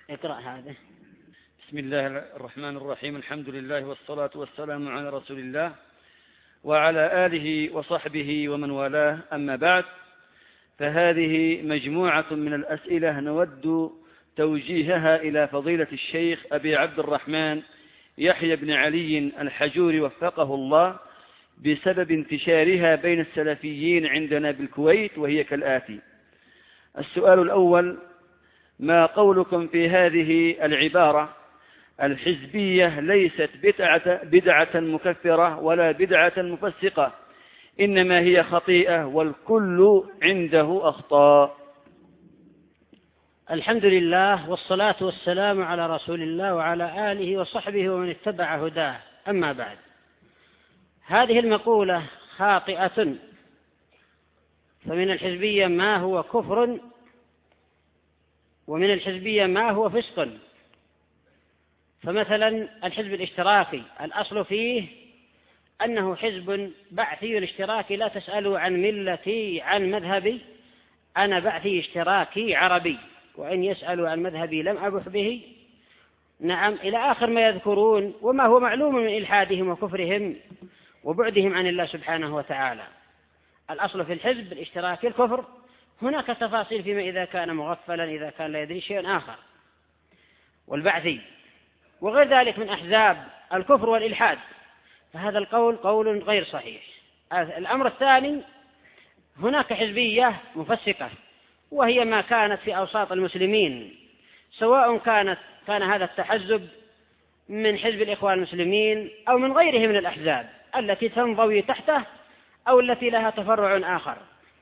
اقرأ هذا. بسم الله الرحمن الرحيم. الحمد لله والصلاة والسلام على رسول الله وعلى آله وصحبه ومن والاه، أما بعد، فهذه مجموعة من الأسئلة نود توجيهها إلى فضيلة الشيخ أبي عبد الرحمن يحيى بن علي الحجوري وفقه الله، بسبب انتشارها بين السلفيين عندنا بالكويت، وهي كالآتي. السؤال الأول: ما قولكم في هذه العبارة: الحزبية ليست بدعة مكفرة ولا بدعة مفسقة، إنما هي خطيئة والكل عنده أخطاء؟ الحمد لله والصلاة والسلام على رسول الله وعلى آله وصحبه ومن اتبع هداه، أما بعد. هذه المقولة خاطئة، فمن الحزبية ما هو كفر، ومن الحزبية ما هو فسق. فمثلا الحزب الاشتراكي الأصل فيه أنه حزب بعثي اشتراكي، لا تسألوا عن ملتي عن مذهبي، أنا بعثي اشتراكي عربي، وإن يسألوا عن مذهبي لم أبح به. نعم، إلى آخر ما يذكرون، وما هو معلوم من إلحادهم وكفرهم وبعدهم عن الله سبحانه وتعالى. الأصل في الحزب الاشتراكي الكفر. هناك تفاصيل فيما إذا كان مغفلا، إذا كان لا يدري شيئا آخر. والبعثي وغير ذلك من أحزاب الكفر والإلحاد، فهذا القول قول غير صحيح. الأمر الثاني: هناك حزبية مفسقة، وهي ما كانت في أوساط المسلمين، سواء كان هذا التحزب من حزب الإخوان المسلمين أو من غيره من الأحزاب التي تنضوي تحته أو التي لها تفرع آخر.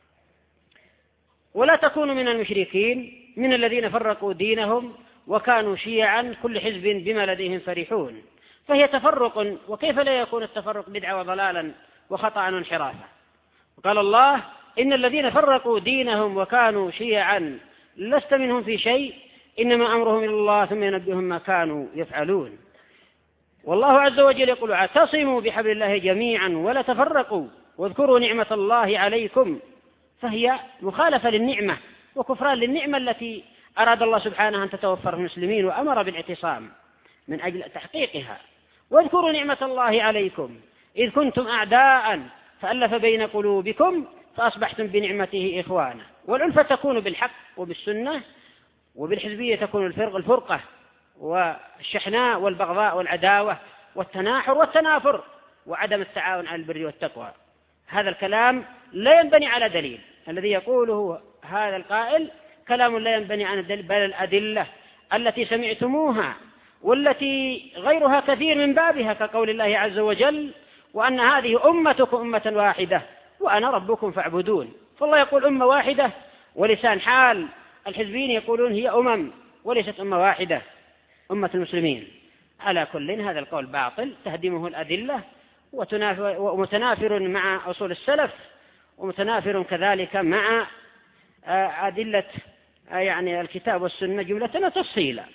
ولا تكون من المشركين، من الذين فرقوا دينهم وكانوا شيعا، كل حزب بما لديهم فرحون، فهي تفرق. وكيف لا يكون التفرق بدعة وضلالا وخطأ وانحرافا؟ قال الله: إن الذين فرقوا دينهم وكانوا شيعا لست منهم في شيء، إنما أمرهم إلى الله ثم ينبئهم ما كانوا يفعلون. والله عز وجل يقول: اعتصموا بحبل الله جميعا ولا تفرقوا واذكروا نعمة الله عليكم. فهي مخالفة للنعمة وكفران للنعمة التي أراد الله سبحانه أن تتوفر المسلمين، وأمر بالاعتصام من أجل تحقيقها. واذكروا نعمة الله عليكم إذ كنتم أعداء فألف بين قلوبكم فأصبحتم بنعمته إخوانا. والألفة تكون بالحق وبالسنة، وبالحزبية تكون الفرقة والشحناء والبغضاء والعداوة والتناحر والتنافر وعدم التعاون على البر والتقوى. هذا الكلام لا ينبني على دليل. الذي يقوله هذا القائل كلام لا ينبني على دليل، بل الأدلة التي سمعتموها والتي غيرها كثير من بابها، كقول الله عز وجل: وأن هذه أمتكم أمة واحدة وأنا ربكم فاعبدون. فالله يقول أمة واحدة، ولسان حال الحزبين يقولون هي أمم وليست أمة واحدة، أمة المسلمين. على كل هذا القول باطل، تهدمه الأدلة ومتنافر مع أصول السلف، ومتنافر كذلك مع أدلة يعني الكتاب والسنة جملة وتفصيلا.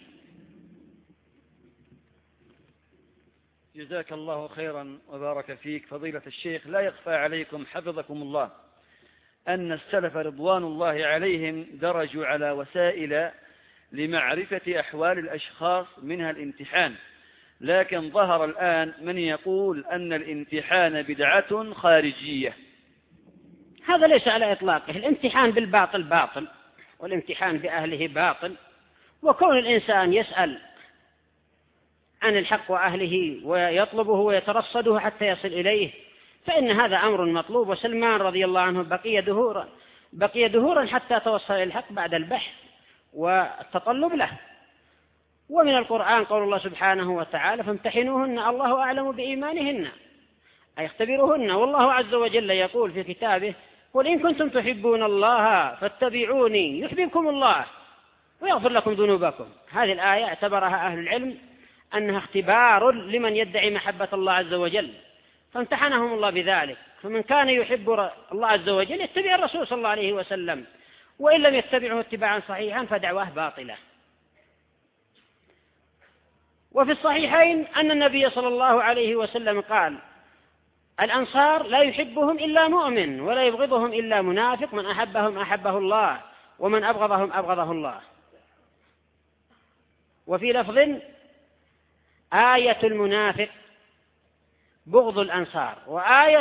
جزاك الله خيرا وبارك فيك فضيلة الشيخ. لا يخفى عليكم حفظكم الله أن السلف رضوان الله عليهم درجوا على وسائل لمعرفة أحوال الأشخاص، منها الامتحان، لكن ظهر الآن من يقول أن الامتحان بدعة خارجية. هذا ليس على إطلاقه. الامتحان بالباطل باطل، والامتحان بأهله باطل. وكون الإنسان يسأل عن الحق وأهله ويطلبه ويترصده حتى يصل إليه، فإن هذا أمر مطلوب. وسلمان رضي الله عنه بقي دهورا حتى توصل إلى الحق بعد البحث والتطلب له. ومن القرآن قول الله سبحانه وتعالى: فامتحنوهن الله أعلم بإيمانهن، أي اختبروهن. والله عز وجل يقول في كتابه: قل إن كنتم تحبون الله فاتبعوني يحببكم الله ويغفر لكم ذنوبكم. هذه الآية اعتبرها أهل العلم أنها اختبار لمن يدعي محبة الله عز وجل، فامتحنهم الله بذلك. فمن كان يحب الله عز وجل يتبع الرسول صلى الله عليه وسلم، وإن لم يتبعه اتباعا صحيحا فدعواه باطلة. وفي الصحيحين أن النبي صلى الله عليه وسلم قال: الأنصار لا يحبهم إلا مؤمن ولا يبغضهم إلا منافق، من أحبهم أحبه الله ومن أبغضهم أبغضه الله. وفي لفظ آية المنافق بغض الأنصار، وآية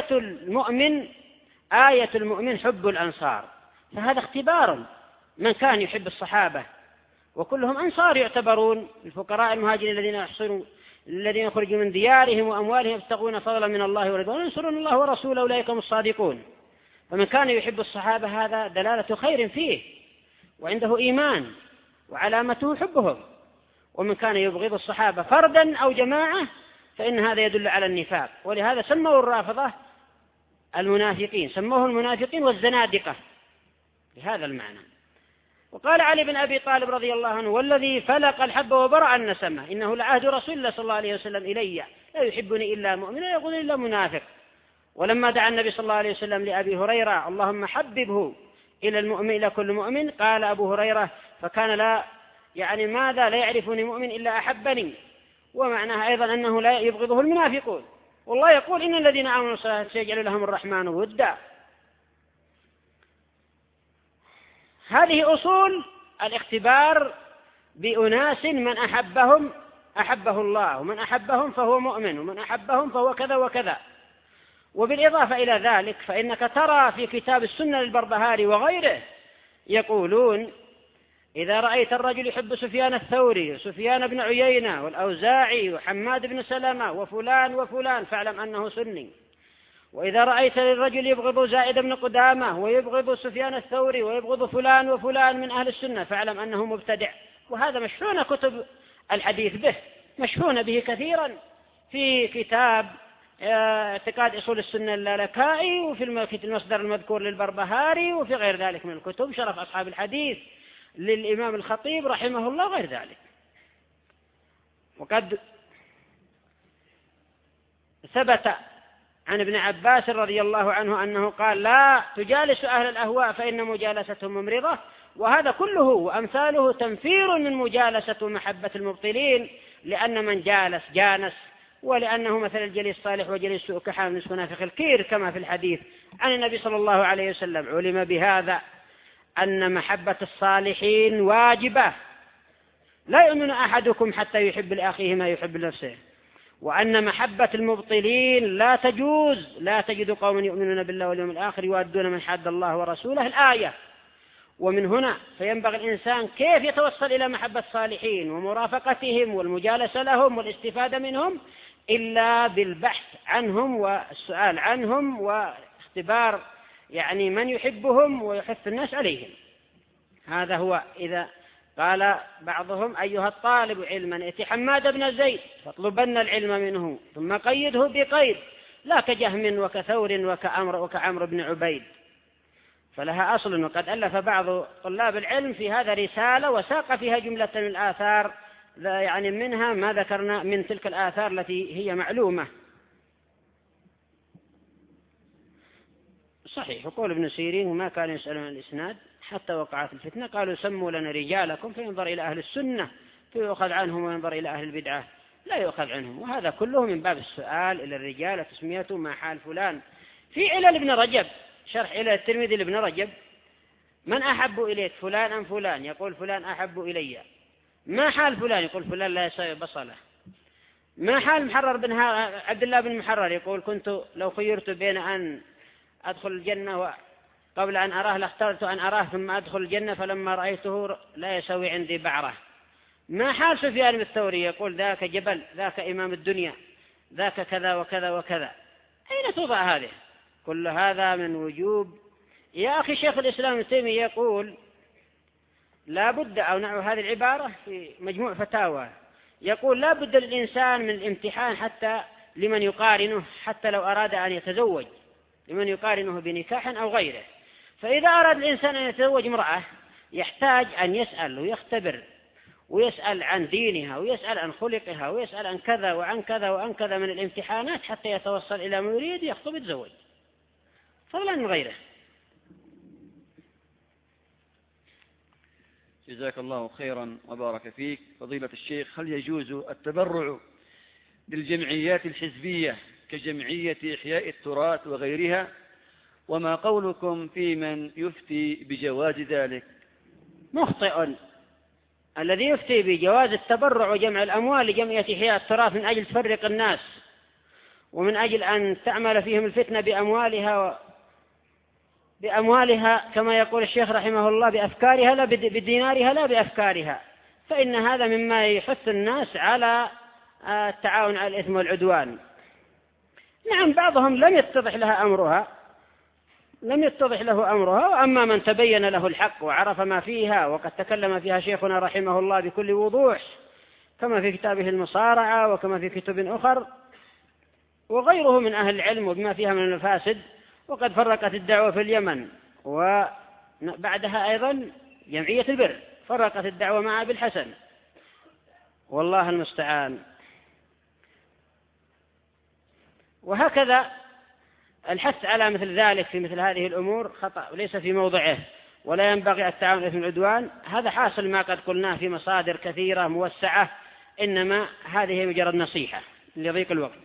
المؤمن حب الأنصار. فهذا اختبار من كان يحب الصحابة وكلهم أنصار يعتبرون، الفقراء المهاجرين الذين يخرجوا من ديارهم وأموالهم يبتغون فضلا من الله ورضوانه ينصرون الله ورسوله أولئك هم الصادقون. فمن كان يحب الصحابة هذا دلالة خير فيه وعنده إيمان وعلامته حبهم، ومن كان يبغض الصحابة فردا أو جماعة فإن هذا يدل على النفاق. ولهذا سموا الرافضة المنافقين، سموه المنافقين والزنادقة بهذا المعنى. وقال علي بن أبي طالب رضي الله عنه: والذي فلق الحب وبرأ النسمة إنه لعهد رسول الله صلى الله عليه وسلم إلي لا يحبني إلا مؤمن لا يقول إلا منافق. ولما دعا النبي صلى الله عليه وسلم لأبي هريرة: اللهم حببه إلى المؤمن إلى كل مؤمن، قال أبو هريرة: فكان لا ماذا لا يعرفني مؤمن إلا أحبني. ومعناها أيضا أنه لا يبغضه المنافقون، والله يقول: إن الذين آمنوا سيجعل لهم الرحمن ودا. هذه أصول الاختبار بأناس من أحبهم أحبه الله، ومن أحبهم فهو مؤمن، ومن أحبهم فهو كذا وكذا. وبالإضافة إلى ذلك فإنك ترى في كتاب السنة للبربهاري وغيره يقولون: إذا رأيت الرجل يحب سفيان الثوري وسفيان بن عيينة والأوزاعي وحماد بن سلمة وفلان وفلان فاعلم أنه سني. وإذا رأيت الرجل يبغض زائد بن قدامة ويبغض سفيان الثوري ويبغض فلان وفلان من أهل السنة فاعلم أنه مبتدع. وهذا مشحون كتب الحديث به، مشحون به كثيرا في كتاب اعتقاد أصول السنة اللالكائي، وفي المصدر المذكور للبربهاري، وفي غير ذلك من الكتب شرف أصحاب الحديث للإمام الخطيب رحمه الله غير ذلك. وقد ثبت عن ابن عباس رضي الله عنه أنه قال: لا تجالس أهل الأهواء فإن مجالستهم ممرضة. وهذا كله وأمثاله تنفير من مجالسة محبة المبطلين، لأن من جالس جانس، ولأنه مثل الجليس الصالح وجليس السوء كحامل منافخ الكير كما في الحديث عن النبي صلى الله عليه وسلم. علم بهذا أن محبة الصالحين واجبة، لا يؤمن أحدكم حتى يحب لأخيه ما يحب لنفسه، وأن محبة المبطلين لا تجوز. لا تجد قوم يؤمنون بالله واليوم الآخر يوادون من حاد الله ورسوله، الآية. ومن هنا فينبغي الإنسان كيف يتوصل إلى محبة الصالحين ومرافقتهم والمجالسة لهم والاستفادة منهم إلا بالبحث عنهم والسؤال عنهم واختبار من يحبهم ويحث الناس عليهم. هذا هو. إذا قال بعضهم: أيها الطالب علما ائت حماد بن زيد فاطلبن العلم منه ثم قيده بقيد لا كجهم وكثور وكعمر بن عبيد. فلها أصل. وقد ألف بعض طلاب العلم في هذا رسالة وساق فيها جملة من الآثار، منها ما ذكرنا من تلك الآثار التي هي معلومة. صحيح. وقول ابن سيرين: وما كان يسألون عن الإسناد حتى وقعت الفتنة قالوا سموا لنا رجالكم، فينظر إلى أهل السنة فيؤخذ عنهم، وينظر إلى أهل البدعة لا يؤخذ عنهم. وهذا كله من باب السؤال إلى الرجال وتسميته ما حال فلان. في علل ابن رجب، شرح إلى الترمذي لابن رجب: من أحب إليك فلان أم فلان؟ يقول: فلان أحب إلي. ما حال فلان؟ يقول: فلان لا يساوي بصله. ما حال محرر بن عبد الله بن محرر؟ يقول: كنت لو خيرت بين أن أدخل الجنة قبل أن أراه لاخترت أن أراه ثم أدخل الجنة، فلما رأيته لا يسوي عندي بعرة. ما حال سفيان بن الثوري؟ يقول: ذاك جبل، ذاك إمام الدنيا، ذاك كذا وكذا وكذا. أين توضع هذه؟ كل هذا من وجوب. يا أخي شيخ الإسلام ابن تيمية يقول: لا بد، أو نحو هذه العبارة في مجموع فتاوى، يقول: لا بد للإنسان من الامتحان حتى لمن يقارنه، حتى لو أراد أن يتزوج، لمن يقارنه بنكاح أو غيره. فإذا أراد الإنسان أن يتزوج امرأة يحتاج أن يسأل ويختبر، ويسأل عن دينها، ويسأل عن خلقها، ويسأل عن كذا وعن كذا وعن كذا من الامتحانات حتى يتوصل إلى ما يريد يخطب يتزوج، فضلا من غيره. جزاك الله خيرا وبارك فيك. فضيلة الشيخ، هل يجوز التبرع بالجمعيات الحزبية كجمعية إحياء التراث وغيرها؟ وما قولكم في من يفتي بجواز ذلك؟ مخطئ الذي يفتي بجواز التبرع وجمع الأموال لجمعية إحياء التراث من أجل تفرق الناس ومن أجل أن تعمل فيهم الفتنة بأموالها كما يقول الشيخ رحمه الله بأفكارها لا بدينارها لا بأفكارها، فإن هذا مما يحث الناس على التعاون على الإثم والعدوان. نعم بعضهم لم يتضح له أمرها، وأما من تبين له الحق وعرف ما فيها، وقد تكلم فيها شيخنا رحمه الله بكل وضوح كما في كتابه المصارعة وكما في كتب أخر وغيره من أهل العلم وبما فيها من المفاسد. وقد فرقت الدعوة في اليمن، وبعدها أيضا جمعية البر فرقت الدعوة مع أبي الحسن، والله المستعان. وهكذا الحث على مثل ذلك في مثل هذه الأمور خطأ وليس في موضعه، ولا ينبغي التعاون على الإثم والعدوان. هذا حاصل ما قد قلناه في مصادر كثيرة موسعة، إنما هذه مجرد نصيحة لضيق الوقت.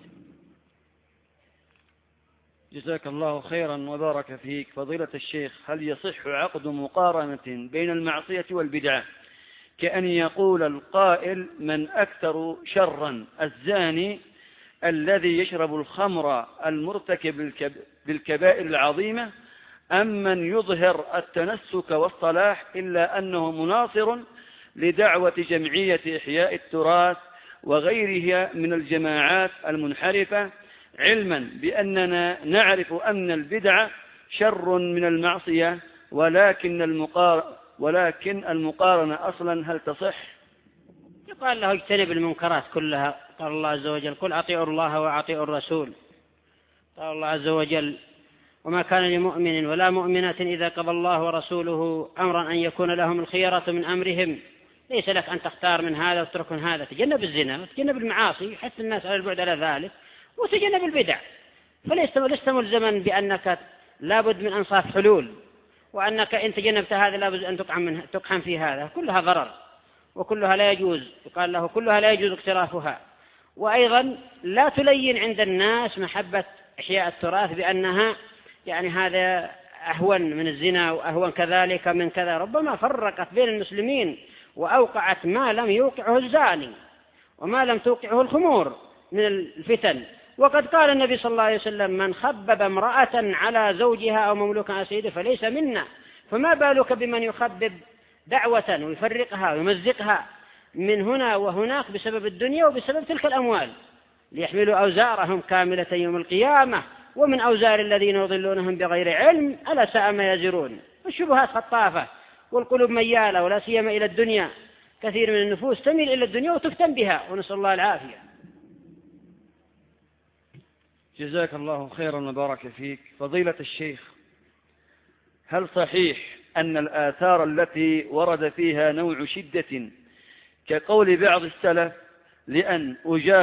جزاك الله خيرا وبارك فيك. فضيلة الشيخ، هل يصح عقد مقارنة بين المعصية والبدعة، كأن يقول القائل من أكثر شرا الزاني الذي يشرب الخمر المرتكب بالكبائر العظيمة أم من يظهر التنسك والصلاح، إلا أنه مناصر لدعوة جمعية إحياء التراث وغيرها من الجماعات المنحرفة، علما بأننا نعرف أن البدعة شر من المعصية، ولكن المقارنة أصلا هل تصح؟ يقال له اجتنب المنكرات كلها. قال الله عز وجل قل أطيعوا الله وأطيعوا الرسول. قال الله عز وجل وما كان لمؤمن ولا مؤمنة إذا قضى الله ورسوله أمرا أن يكون لهم الخيرة من أمرهم، ليس لك أن تختار من هذا وتترك من هذا. تجنب الزنا وتجنب المعاصي حتى الناس على البعد على ذلك، وتجنب البدع. فلست ملزما بأنك لابد من أنصاف حلول، وأنك إن تجنبت هذا لابد أن تقحم في هذا. كلها ضرر وكلها لا يجوز. يقال له كلها لا يجوز اقترافها. وأيضا لا تلين عند الناس محبة إحياء التراث بأنها يعني هذا أهون من الزنا وأهون كذلك من كذا. ربما فرقت بين المسلمين وأوقعت ما لم يوقعه الزاني وما لم توقعه الخمور من الفتن. وقد قال النبي صلى الله عليه وسلم من خبب امرأة على زوجها أو مملوكا على سيده فليس منا. فما بالك بمن يخبب دعوة ويفرقها ويمزقها من هنا وهناك بسبب الدنيا وبسبب تلك الأموال، ليحملوا أوزارهم كاملة يوم القيامة ومن أوزار الذين يضلونهم بغير علم ألا ساء ما يزرون. الشبهات خطافة والقلوب ميالة، ولا سيما إلى الدنيا. كثير من النفوس تميل إلى الدنيا وتفتن بها، ونسأل الله العافية. جزاك الله خيرا وبارك فيك. فضيلة الشيخ، هل صحيح أن الآثار التي ورد فيها نوع شدة كقول بعض السلف لأن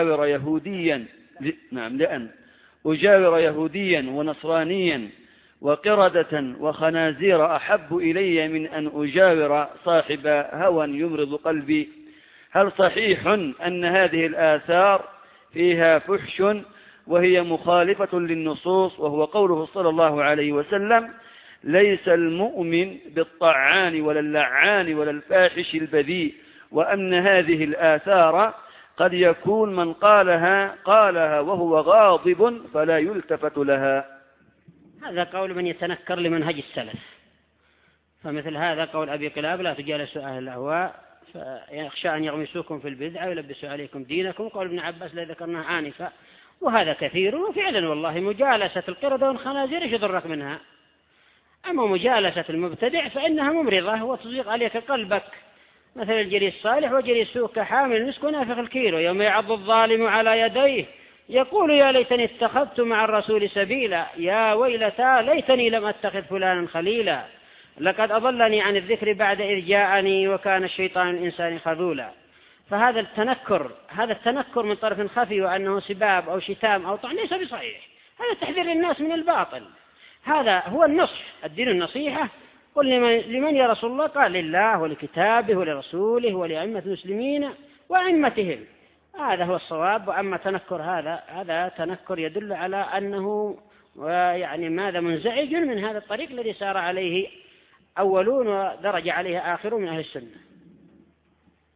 أجاور يهوديا ونصرانيا وقردة وخنازير أحب إلي من أن أجاور صاحب هوى يمرض قلبي، هل صحيح أن هذه الآثار فيها فحش وهي مخالفة للنصوص، وهو قوله صلى الله عليه وسلم ليس المؤمن بالطعان ولا اللعان ولا الفاحش البذيء، وأن هذه الآثار قد يكون من قالها وهو غاضب فلا يلتفت لها؟ هذا قول من يتنكر لمنهج السلف. فمثل هذا قول أبي قلاب لا تجالسوا أهل الأهواء فيخشى أن يغمسوكم في البدعة ويلبسوا عليكم دينكم. قول ابن عباس الذي ذكرناه آنفا. وهذا كثير، وفعلا والله مجالسة القردة والخنازير ايش يضرك منها؟ أما مجالسة المبتدع فإنها ممرضة وتضيق عليك قلبك، مثل الجري الصالح وجري السوء كحامل المسك ونافخ الكيلو. يوم يعض الظالم على يديه يقول يا ليتني اتخذت مع الرسول سبيلا يا ويلتى ليتني لم أتخذ فلانا خليلا لقد أضلني عن الذكر بعد إذ جاءني وكان الشيطان الإنسان خذولا. فهذا التنكر من طرف خفي وأنه سباب أو شتام أو طعن ليس بصحيح. هذا تحذير للناس من الباطل. هذا هو النصح، الدين النصيحة. قل لمن يا رسول الله؟ قال لله ولكتابه ولرسوله ولأئمة المسلمين وأئمتهم. هذا هو الصواب. وأما تنكر هذا تنكر يدل على أنه يعني ماذا منزعج من هذا الطريق الذي سار عليه أولون ودرج عليه آخرون من أهل السنة.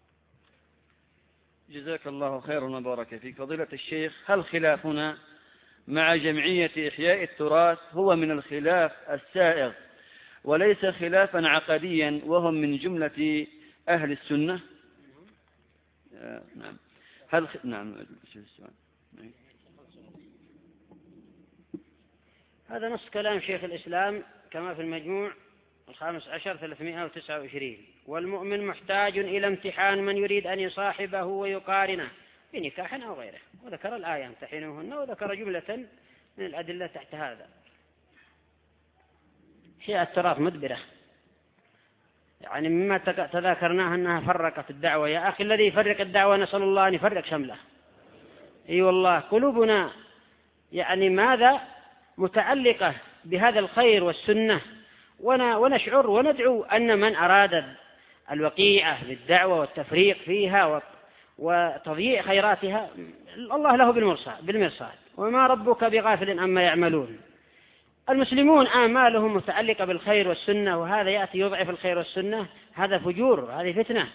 جزاك الله خيرا وبارك فيك. فضيلة الشيخ، هل خلافنا مع جمعية إحياء التراث هو من الخلاف السائغ وليس خلافا عقديا وهم من جملة أهل السنة؟ نعم. نعم. هذا نص كلام شيخ الإسلام كما في المجموع 15/329. والمؤمن محتاج إلى امتحان من يريد أن يصاحبه ويقارنه بنكاح أو غيره، وذكر الآية امتحنوهن، وذكر جملة من الأدلة تحت هذا. هي التراث مدبرة، يعني مما تذاكرناه أنها فرقت الدعوة. يا أخي الذي يفرق الدعوة نسأل الله أن يفرق شمله. أي والله قلوبنا يعني ماذا متعلقة بهذا الخير والسنة، ونشعر وندعو أن من أراد الوقيعة بالدعوة والتفريق فيها وتضييع خيراتها الله له بالمرصاد، وما ربك بغافل عما يعملون. المسلمون آمالهم متعلقة بالخير والسنة، وهذا يأتي يضعف الخير والسنة، هذا فجور، هذه فتنة.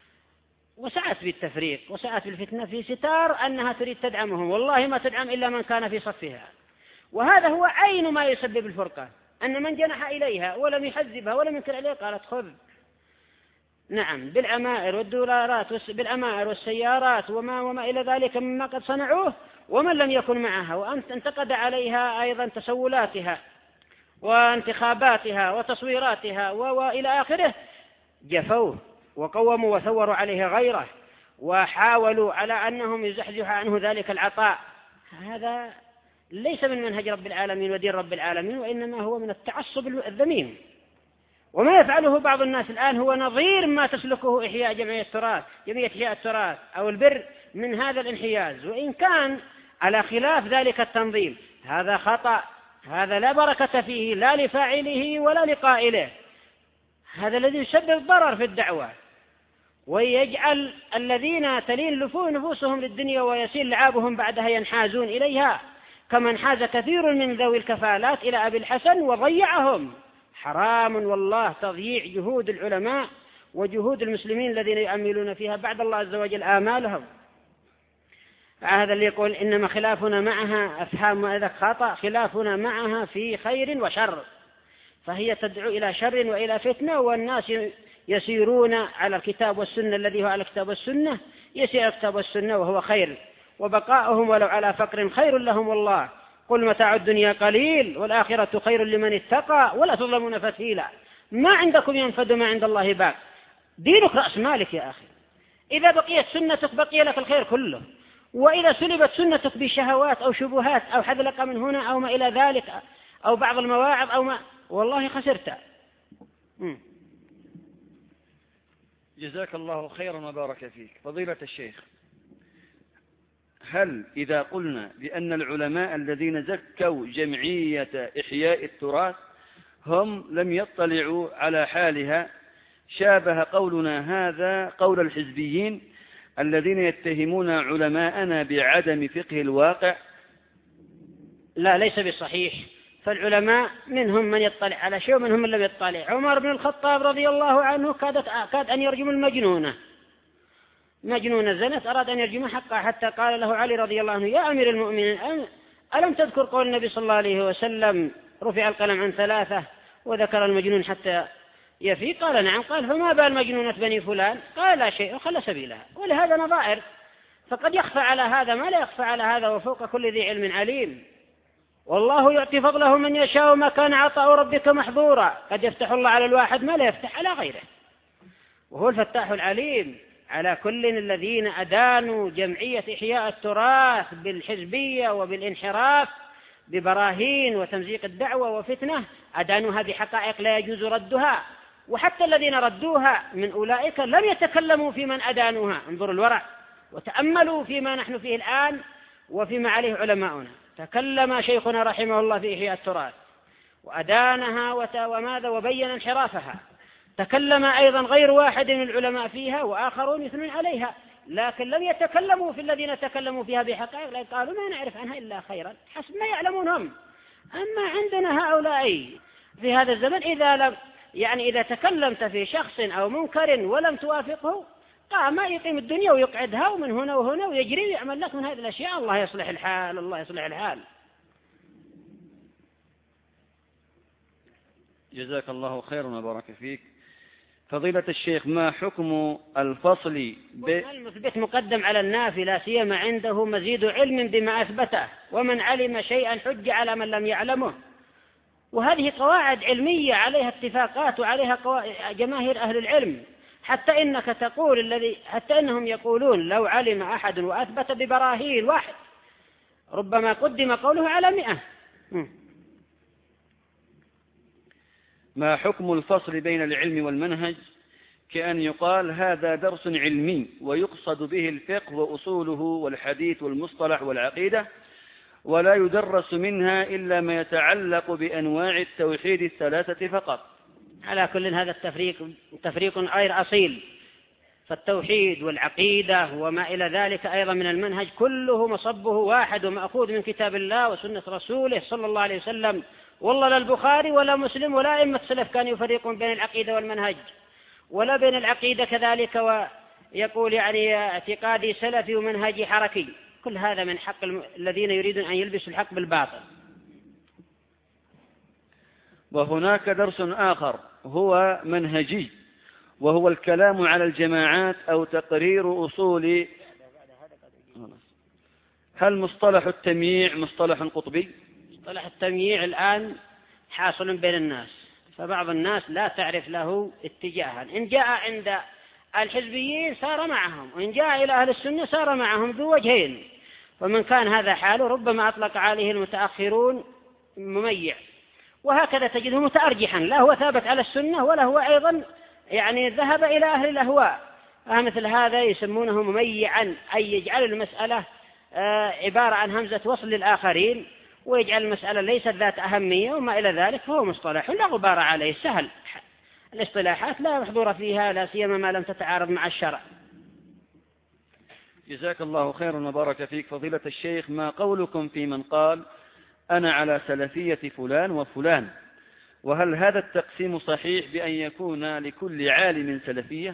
وسعت بالتفريق وسعت بالفتنة في ستار أنها تريد تدعمهم، والله ما تدعم إلا من كان في صفها. وهذا هو عين ما يسبب الفرقة، أن من جنح إليها ولم يحذبها ولم ينكر عليها قالت خذ. نعم، بالعمائر والدولارات، بالعمائر والسيارات وما إلى ذلك مما قد صنعوه. ومن لم يكن معها وأنت انتقد عليها أيضا تسولاتها وانتخاباتها وتصويراتها وإلى آخره، جفوه وقوموا وثوروا عليه غيره، وحاولوا على أنهم يزحزحوا عنه ذلك العطاء. هذا ليس من منهج رب العالمين ودين رب العالمين، وإنما هو من التعصب الذميم. وما يفعله بعض الناس الآن هو نظير ما تسلكه إحياء جمعية إحياء التراث أو البر من هذا الانحياز، وإن كان على خلاف ذلك التنظيم. هذا خطأ، هذا لا بركة فيه لا لفاعله ولا لقائله. هذا الذي يسبب ضرر في الدعوة، ويجعل الذين تلين نفوسهم للدنيا ويسير لعابهم بعدها ينحازون إليها، كما انحاز كثير من ذوي الكفالات إلى أبي الحسن وضيعهم. حرام والله تضييع جهود العلماء وجهود المسلمين الذين يؤملون فيها بعد الله عز وجل آمالهم. هذا اللي يقول إنما خلافنا معها أفهام هذا خطأ، خلافنا معها في خير وشر، فهي تدعو إلى شر وإلى فتنة، والناس يسيرون على الكتاب والسنة الذي هو على الكتاب والسنة، يسير على الكتاب والسنة وهو خير، وبقاؤهم ولو على فقر خير لهم والله. قل متاع الدنيا قليل والآخرة خير لمن اتقى ولا تظلمون فتيلا. ما عندكم ينفد ما عند الله باق. دينك رأس مالك يا أخي، إذا بقيت سنتك بقي لك الخير كله، وإذا سلبت سنتك بشهوات أو شبهات أو حذلق من هنا أو ما إلى ذلك أو بعض المواعظ أو ما، والله خسرت. جزاك الله خيرا وبارك فيك. فضيلة الشيخ، هل إذا قلنا بأن العلماء الذين زكوا جمعية إحياء التراث هم لم يطلعوا على حالها، شابه قولنا هذا قول الحزبيين الذين يتهمون علماءنا بعدم فقه الواقع؟ لا، ليس بصحيح. فالعلماء منهم من يطلع على شيء ومنهم من لم يطلع. عمر بن الخطاب رضي الله عنه كاد أن يرجم المجنونة، مجنونة زنت، أراد أن يرجم حقها، حتى قال له علي رضي الله عنه يا أمير المؤمنين ألم تذكر قول النبي صلى الله عليه وسلم رفع القلم عن 3 وذكر المجنون حتى يفي؟ قال نعم. قال فما بال مجنونة بني فلان؟ قال لا شيء وخلى سبيلها. ولهذا نظائر، فقد يخفى على هذا ما لا يخفى على هذا، وفوق كل ذي علم عليم. والله يعطي فضله من يشاء وما كان عطاء ربك محظورا. قد يفتح الله على الواحد ما لا يفتح على غيره، وهو الفتاح العليم. على كل الذين أدانوا جمعية إحياء التراث بالحزبية وبالانحراف ببراهين وتمزيق الدعوة وفتنة، أدانوا هذه حقائق لا يجوز ردها. وحتى الذين ردوها من أولئك لم يتكلموا في من أدانوها. انظروا الورع وتأملوا فيما نحن فيه الآن وفيما عليه علماؤنا. تكلم شيخنا رحمه الله في إحياء التراث وأدانها وماذا وبين انحرافها. تكلم أيضا غير واحد من العلماء فيها وآخرون يثنون عليها، لكن لم يتكلموا في الذين تكلموا فيها بحقائق، لا قالوا ما نعرف عنها إلا خيرا حسب ما يعلمون هم. أما عندنا هؤلاء في هذا الزمن إذا تكلمت في شخص أو منكر ولم توافقه ما يقيم الدنيا ويقعدها ومن هنا وهنا ويجري ويعمل لك من هذه الأشياء. الله يصلح الحال، الله يصلح الحال. جزاك الله خيرا وبارك فيك. فضيلة الشيخ، ما حكم الفصل المثبت مقدم على النافي، لا سيما عنده مزيد علم بما أثبته، ومن علم شيئا حج على من لم يعلمه. وهذه قواعد علمية عليها اتفاقات وعليها جماهير أهل العلم، حتى إنك تقول حتى إنهم يقولون لو علم أحد وأثبت ببراهين واحد ربما قدم قوله على 100. ما حكم الفصل بين العلم والمنهج، كأن يقال هذا درس علمي ويقصد به الفقه وأصوله والحديث والمصطلح والعقيدة، ولا يدرس منها إلا ما يتعلق بأنواع التوحيد الثلاثة فقط؟ على كل هذا تفريق غير أصيل، فالتوحيد والعقيدة وما إلى ذلك أيضا من المنهج كله مصبه واحد ومأخوذ من كتاب الله وسنة رسوله صلى الله عليه وسلم. والله لا البخاري ولا مسلم ولا أئمة السلف كانوا يفرقون بين العقيدة والمنهج، ولا بين العقيدة كذلك ويقول يعني اعتقادي سلفي ومنهجي حركي. كل هذا من حق الذين يريدون أن يلبسوا الحق بالباطل. وهناك درس آخر هو منهجي، وهو الكلام على الجماعات أو تقرير أصول. هل مصطلح التمييع مصطلح قطبي؟ مصطلح التمييع الآن حاصل بين الناس، فبعض الناس لا تعرف له اتجاها. إن جاء عند الحزبيين صار معهم، وإن جاء إلى أهل السنة صار معهم ذو وجهين. ومن كان هذا حاله ربما أطلق عليه المتأخرون مميع، وهكذا تجده متأرجحا، لا هو ثابت على السنة ولا هو أيضا يعني ذهب إلى أهل الأهواء. مثل هذا يسمونه مميعا، أي يجعل المسألة عبارة عن همزة وصل للآخرين، ويجعل المسألة ليست ذات أهمية وما إلى ذلك، فهو مصطلح لا غبار عليه، سهل. الاصطلاحات لا محظور فيها، لا سيما ما لم تتعارض مع الشرع. جزاك الله خيرا وبارك فيك. فضيلة الشيخ، ما قولكم في من قال أنا على سلفية فلان وفلان؟ وهل هذا التقسيم صحيح بأن يكون لكل عالم سلفية؟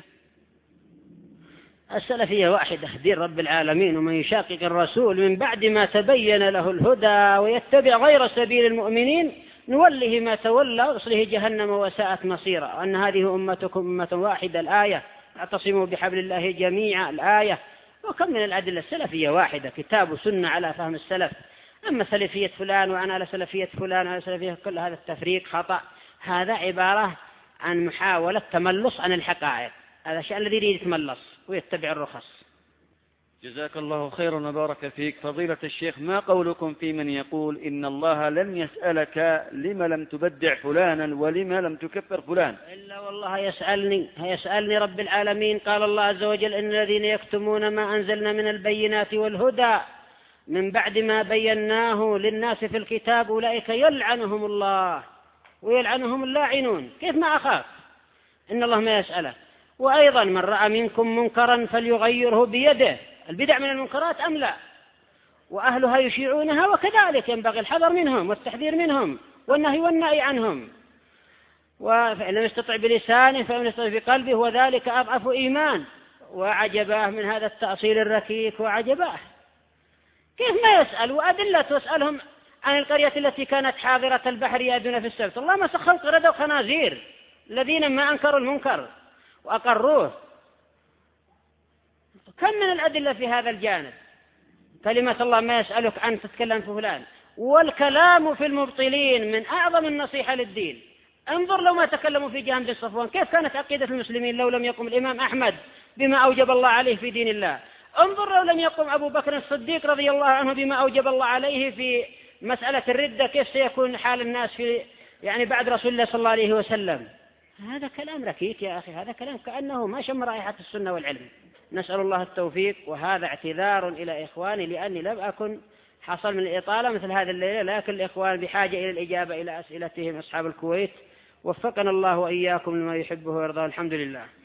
السلفية واحدة، دين رب العالمين. ومن يشاقق الرسول من بعد ما تبين له الهدى ويتبع غير سبيل المؤمنين نوله ما تولى وأصله جهنم وساءت مصيرا. وأن هذه أمتكم أمة واحدة الآية، اعتصموا بحبل الله جميعا الآية. وكم من الأدلة. السلفية واحدة، كتاب وسنة على فهم السلف. أما سلفية فلان وأنا على سلفية فلان وعلى سلفية، كل هذا التفريق خطأ. هذا عبارة عن محاولة تملص عن الحقائق. هذا الشيء الذي يريد يتملص ويتبع الرخص. جزاك الله خيرا وبارك فيك. فضيلة الشيخ، ما قولكم في من يقول إن الله لم يسألك لما لم تبدع فلانا ولما لم تكفر فلان؟ إلا والله يسألني رب العالمين. قال الله عز وجل إن الذين يكتمون ما أنزلنا من البينات والهدى من بعد ما بيناه للناس في الكتاب أولئك يلعنهم الله ويلعنهم اللاعنون. كيف ما أخاف إن الله ما يسأله. وأيضا من رأى منكم منكرا فليغيره بيده. البدع من المنكرات أم لا؟ وأهلها يشيعونها، وكذلك ينبغي الحذر منهم والتحذير منهم والنهي والنهي عنهم. فإن لم يستطع بلسانه فإن يستطع بقلبه وذلك أضعف إيمان. وعجباه من هذا التأصيل الركيك وعجباه. كيف ما يسأل؟ وأدلة تسألهم عن القرية التي كانت حاضرة البحر يأذون في السبت. الله ما سخوا قردة وخنازير الذين ما أنكروا المنكر وأقروه. كم من الأدلة في هذا الجانب. كلمة الله ما يسألك أن تتكلم في فلان. والكلام في المبطلين من أعظم النصيحة للدين. انظر لو ما تكلموا في جهم بن صفوان، كيف كانت عقيدة المسلمين لو لم يقم الإمام أحمد بما أوجب الله عليه في دين الله. انظر لو لم يقم أبو بكر الصديق رضي الله عنه بما أوجب الله عليه في مسألة الردة، كيف سيكون حال الناس في بعد رسول الله صلى الله عليه وسلم. هذا كلام ركيك يا أخي، هذا كلام كأنه ما شم رائحة السنة والعلم. نسأل الله التوفيق. وهذا اعتذار إلى إخواني لأني لم أكن حصل من الإطالة مثل هذه الليلة، لكن الإخوان بحاجة إلى الإجابة إلى أسئلتهم أصحاب الكويت. وفقنا الله وإياكم لما يحبه ويرضاه. الحمد لله.